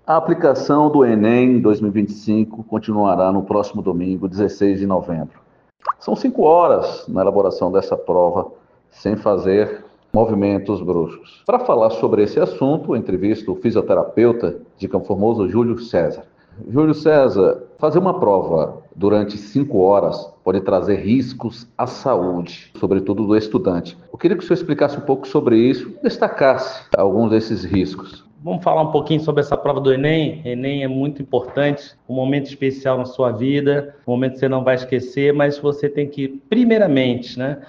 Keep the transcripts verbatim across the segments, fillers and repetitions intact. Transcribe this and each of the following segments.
A aplicação do Enem dois mil e vinte e cinco continuará no próximo domingo, dezesseis de novembro. São cinco horas na elaboração dessa prova, sem fazer movimentos bruscos. Para falar sobre esse assunto, entrevisto o fisioterapeuta de Campo Formoso, Júlio César. Júlio César, fazer uma prova durante cinco horas pode trazer riscos à saúde, sobretudo do estudante. Eu queria que o senhor explicasse um pouco sobre isso, destacasse alguns desses riscos. Vamos falar um pouquinho sobre essa prova do Enem. Enem é muito importante, um momento especial na sua vida, um momento que você não vai esquecer, mas você tem que, primeiramente, né,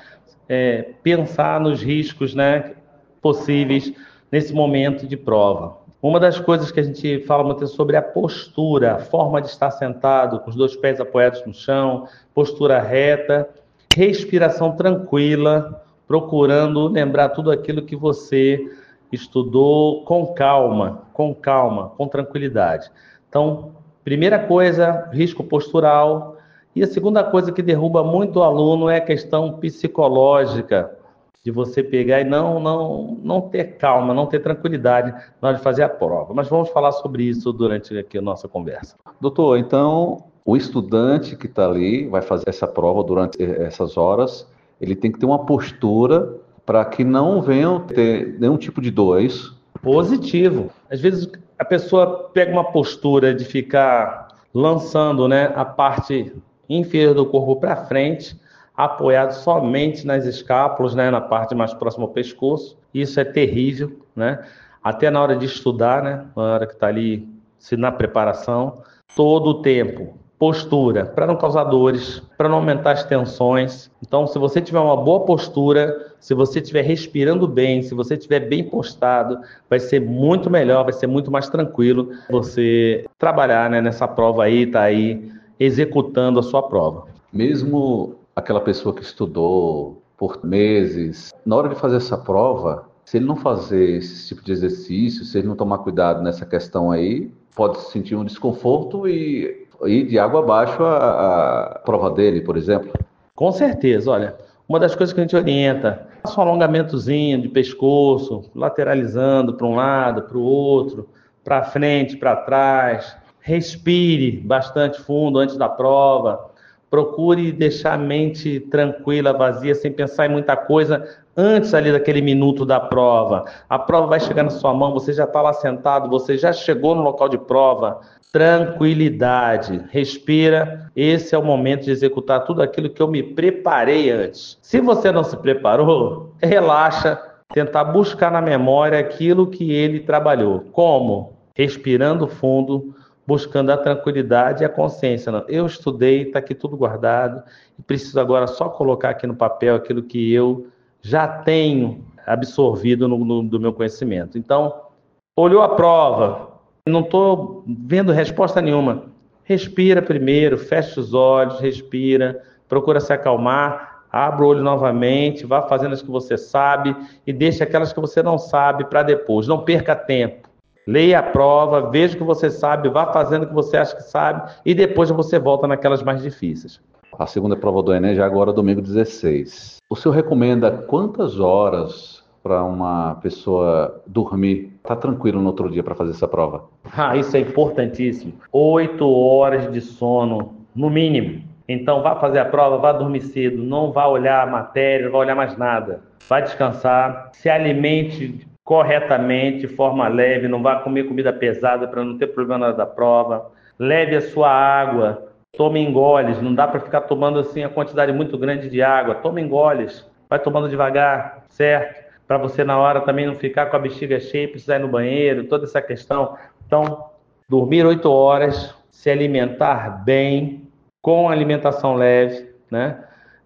é, pensar nos riscos, né, possíveis nesse momento de prova. Uma das coisas que a gente fala muito é sobre a postura, a forma de estar sentado, com os dois pés apoiados no chão, postura reta, respiração tranquila, procurando lembrar tudo aquilo que você estudou com calma, com calma, com tranquilidade. Então, primeira coisa, risco postural. E a segunda coisa que derruba muito o aluno é a questão psicológica, de você pegar e não, não, não ter calma, não ter tranquilidade na hora de fazer a prova. Mas vamos falar sobre isso durante aqui a nossa conversa. Doutor, então, o estudante que está ali, vai fazer essa prova durante essas horas, ele tem que ter uma postura para que não venham ter nenhum tipo de dor, é isso? Positivo. Às vezes a pessoa pega uma postura de ficar lançando, né, a parte inferior do corpo para frente, apoiado somente nas escápulas, né, na parte mais próxima ao pescoço. Isso é terrível, né? Até na hora de estudar, né, na hora que está ali, se na preparação, todo o tempo. Postura, para não causar dores, para não aumentar as tensões. Então, se você tiver uma boa postura, se você estiver respirando bem, se você estiver bem postado, vai ser muito melhor, vai ser muito mais tranquilo você trabalhar, né, nessa prova aí, tá aí executando a sua prova. Mesmo aquela pessoa que estudou por meses, na hora de fazer essa prova, se ele não fazer esse tipo de exercício, se ele não tomar cuidado nessa questão aí, pode sentir um desconforto e ir de água abaixo a, a prova dele, por exemplo. Com certeza, olha, uma das coisas que a gente orienta, faça um alongamentozinho de pescoço, lateralizando para um lado, para o outro, para frente, para trás, respire bastante fundo antes da prova, procure deixar a mente tranquila, vazia, sem pensar em muita coisa antes ali daquele minuto da prova. A prova vai chegar na sua mão, você já está lá sentado, você já chegou no local de prova. Tranquilidade, respira, esse é o momento de executar tudo aquilo que eu me preparei antes. Se você não se preparou, relaxa, tentar buscar na memória aquilo que ele trabalhou. Como? Respirando fundo, buscando a tranquilidade e a consciência. Não, eu estudei, está aqui tudo guardado, e preciso agora só colocar aqui no papel aquilo que eu já tenho absorvido no, no, do meu conhecimento. Então, olhou a prova, não estou vendo resposta nenhuma. Respira primeiro, fecha os olhos, respira, procura se acalmar, abre o olho novamente, vá fazendo as que você sabe e deixe aquelas que você não sabe para depois. Não perca tempo. Leia a prova, veja o que você sabe, vá fazendo o que você acha que sabe e depois você volta naquelas mais difíceis. A segunda prova do Enem já agora domingo dezesseis. O senhor recomenda quantas horas para uma pessoa dormir, tá tranquilo no outro dia para fazer essa prova? Ah, isso é importantíssimo. Oito horas de sono, no mínimo. Então, vá fazer a prova, vá dormir cedo, não vá olhar a matéria, não vá olhar mais nada. Vá descansar, se alimente corretamente, de forma leve, não vá comer comida pesada para não ter problema na hora da prova. Leve a sua água, tome engoles, não dá para ficar tomando assim a quantidade muito grande de água. Tome engoles, vai tomando devagar, certo? Para você na hora também não ficar com a bexiga cheia, precisar ir no banheiro, toda essa questão. Então, dormir oito horas, se alimentar bem, com alimentação leve, né?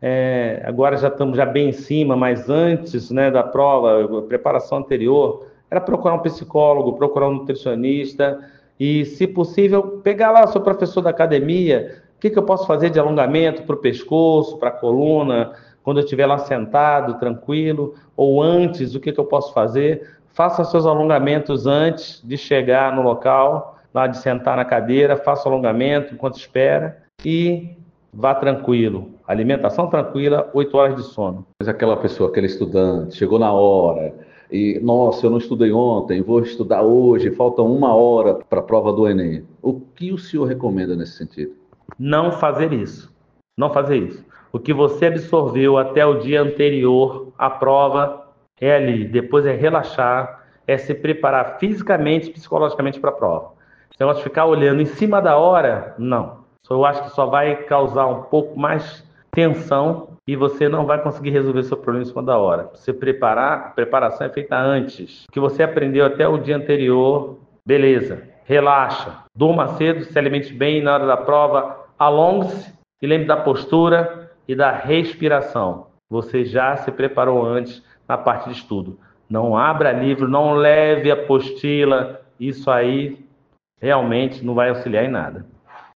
É, agora já estamos já bem em cima, mas antes, né, da prova, a preparação anterior, era procurar um psicólogo, procurar um nutricionista e, se possível, pegar lá o seu professor da academia, o que, que eu posso fazer de alongamento para o pescoço, para a coluna, quando eu estiver lá sentado, tranquilo, ou antes, o que, que eu posso fazer? Faça seus alongamentos antes de chegar no local, lá de sentar na cadeira, faça o alongamento enquanto espera e vá tranquilo. Alimentação tranquila, oito horas de sono. Mas aquela pessoa, aquele estudante, chegou na hora, e, nossa, eu não estudei ontem, vou estudar hoje, falta uma hora para a prova do Enem. O que o senhor recomenda nesse sentido? Não fazer isso. Não fazer isso. O que você absorveu até o dia anterior à prova é ali. Depois é relaxar, é se preparar fisicamente e psicologicamente para a prova. Esse negócio de ficar olhando em cima da hora, não. Eu acho que só vai causar um pouco mais tensão e você não vai conseguir resolver seu problema em cima da hora. Se preparar, a preparação é feita antes. O que você aprendeu até o dia anterior, beleza. Relaxa. Durma cedo, se alimente bem na hora da prova, alongue-se e lembre da postura e da respiração. Você já se preparou antes na parte de estudo. Não abra livro, não leve apostila. Isso aí realmente não vai auxiliar em nada.